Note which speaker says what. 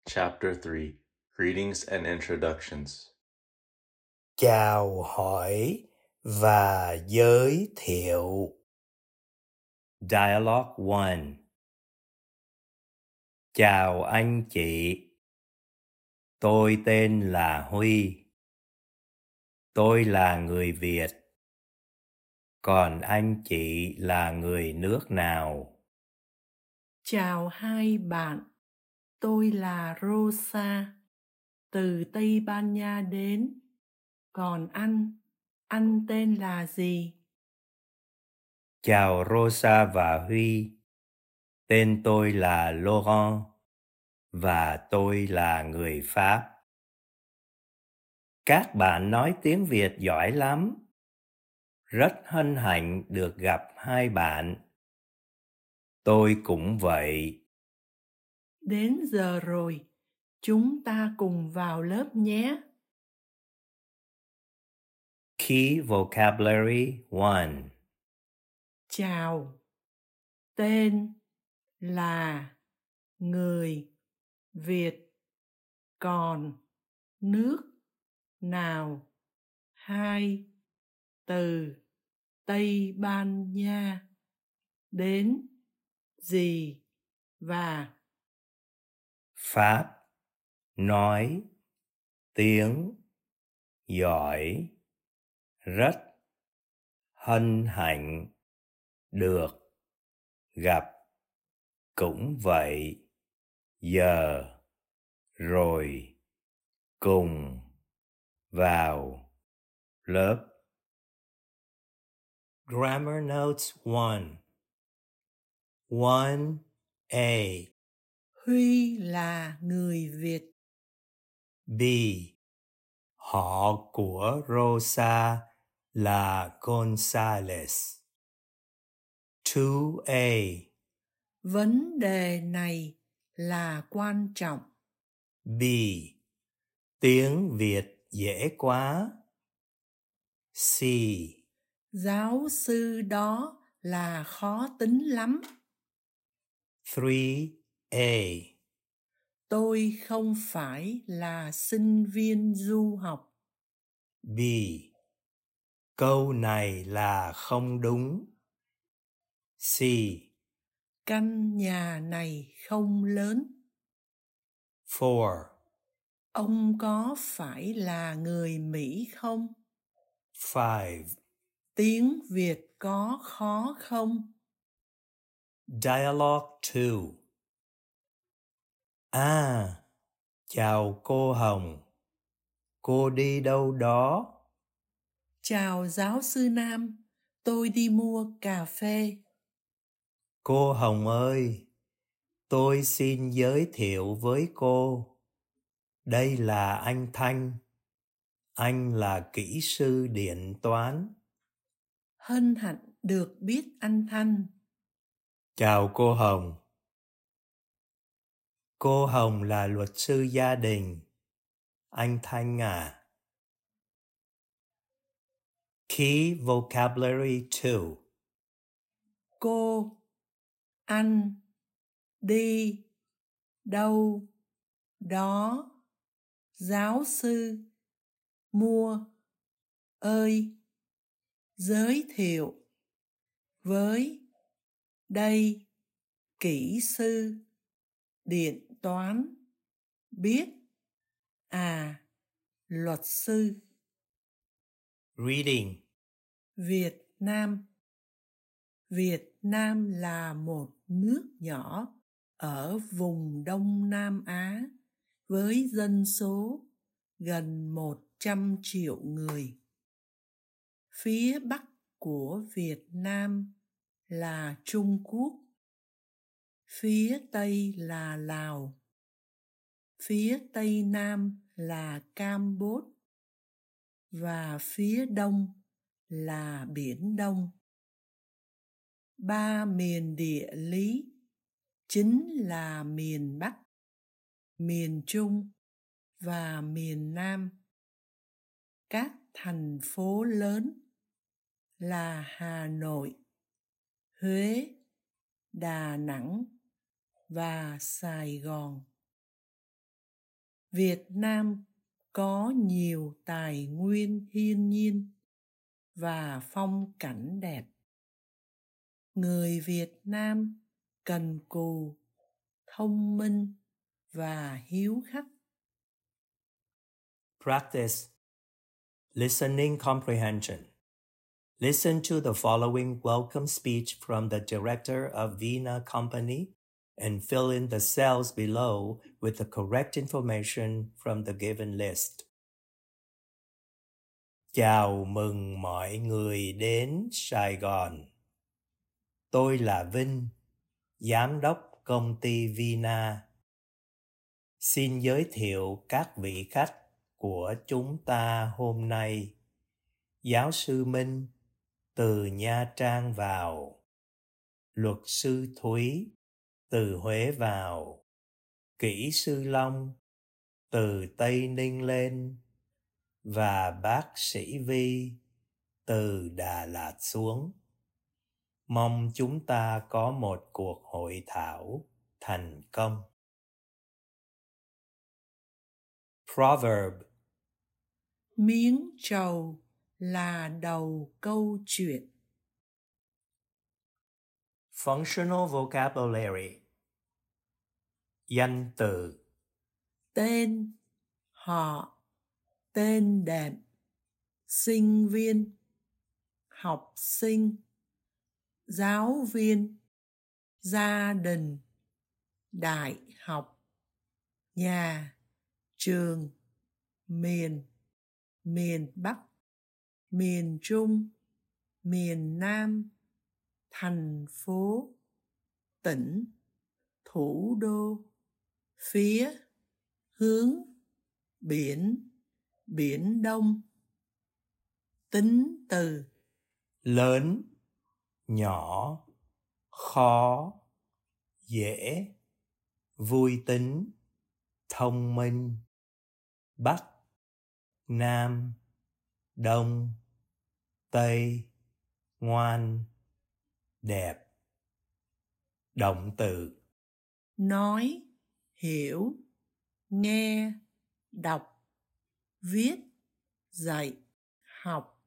Speaker 1: Chapter 3 Greetings and Introductions.
Speaker 2: Chào hỏi và giới thiệu. Dialogue 1. Chào anh chị. Tôi tên là Huy. Tôi là người Việt. Còn anh chị là người nước nào?
Speaker 3: Chào hai bạn, tôi là Rosa, từ Tây Ban Nha đến. Còn anh tên là gì?
Speaker 2: Chào Rosa và Huy. Tên tôi là Laurent và tôi là người Pháp. Các bạn nói tiếng Việt giỏi lắm. Rất hân hạnh được gặp hai bạn. Tôi cũng vậy.
Speaker 3: Đến giờ rồi, chúng ta cùng vào lớp nhé.
Speaker 2: Key Vocabulary 1.
Speaker 3: Chào, tên là người Việt, còn nước nào? Hai, từ Tây Ban Nha đến gì và
Speaker 2: Pháp. Nói tiếng giỏi. Rất hân hạnh được gặp. Cũng vậy. Giờ rồi cùng vào lớp. Grammar Notes 1. 1A.
Speaker 3: Huy là người Việt.
Speaker 2: B. Họ của Rosa là Gonzales. 2A.
Speaker 3: Vấn đề này là quan trọng.
Speaker 2: B. Tiếng Việt dễ quá. C.
Speaker 3: Giáo sư đó là khó tính lắm.
Speaker 2: 3A.
Speaker 3: Tôi không phải là sinh viên du học.
Speaker 2: B. Câu này là không đúng. C.
Speaker 3: Căn nhà này không lớn.
Speaker 2: 4.
Speaker 3: Ông có phải là người Mỹ không?
Speaker 2: 5.
Speaker 3: Tiếng Việt có khó không?
Speaker 2: Dialogue 2. Chào cô Hồng. Cô đi đâu đó?
Speaker 3: Chào giáo sư Nam, tôi đi mua cà phê.
Speaker 2: Cô Hồng ơi, tôi xin giới thiệu với cô. Đây là anh Thanh. Anh là kỹ sư điện toán.
Speaker 3: Hân hạnh được biết anh Thanh.
Speaker 2: Chào cô Hồng. Cô Hồng là luật sư gia đình. Anh Thanh à. Key Vocabulary 2.
Speaker 3: Cô, anh, đi, đâu, đó, giáo sư, mua, ơi, giới thiệu, với, đây, kỹ sư, điện toán, biết, luật sư.
Speaker 2: Reading.
Speaker 3: Việt Nam. Việt Nam là một nước nhỏ ở vùng Đông Nam Á với dân số gần 100 triệu người. Phía Bắc của Việt Nam là Trung Quốc, phía Tây là Lào, phía Tây Nam là Campuchia và phía Đông là Biển Đông. Ba miền địa lý chính là miền Bắc, miền Trung và miền Nam. Các thành phố lớn là Hà Nội, Huế, Đà Nẵng và Sài Gòn. Việt Nam có nhiều tài nguyên thiên nhiên và phong cảnh đẹp. Người Việt Nam cần cù, thông minh và hiếu khách.
Speaker 2: Practice listening comprehension. Listen to the following welcome speech from the director of Vina Company and fill in the cells below with the correct information from the given list. Chào mừng mọi người đến Sài Gòn. Tôi là Vinh, giám đốc công ty Vina. Xin giới thiệu các vị khách của chúng ta hôm nay. Giáo sư Minh từ Nha Trang vào, luật sư Thúy từ Huế vào, kỹ sư Long từ Tây Ninh lên và bác sĩ Vi từ Đà Lạt xuống. Mong chúng ta có một cuộc hội thảo thành công. Proverb.
Speaker 3: Miếng trầu là đầu câu chuyện.
Speaker 2: Functional vocabulary. Danh từ.
Speaker 3: Tên, họ, tên đệm, sinh viên, học sinh, giáo viên, gia đình, đại học, nhà, trường, miền, miền Bắc, miền Trung, miền Nam, thành phố, tỉnh, thủ đô, phía, hướng, biển, biển Đông. Tính từ.
Speaker 2: Lớn, nhỏ, khó, dễ, vui tính, thông minh, Bắc, Nam, Đông, Tây, ngoan, đẹp. Động từ.
Speaker 3: Nói, hiểu, nghe, đọc, viết, dạy, học.